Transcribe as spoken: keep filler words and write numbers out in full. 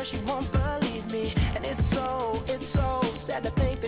her, she won't believe me. And it's so, it's so sad to think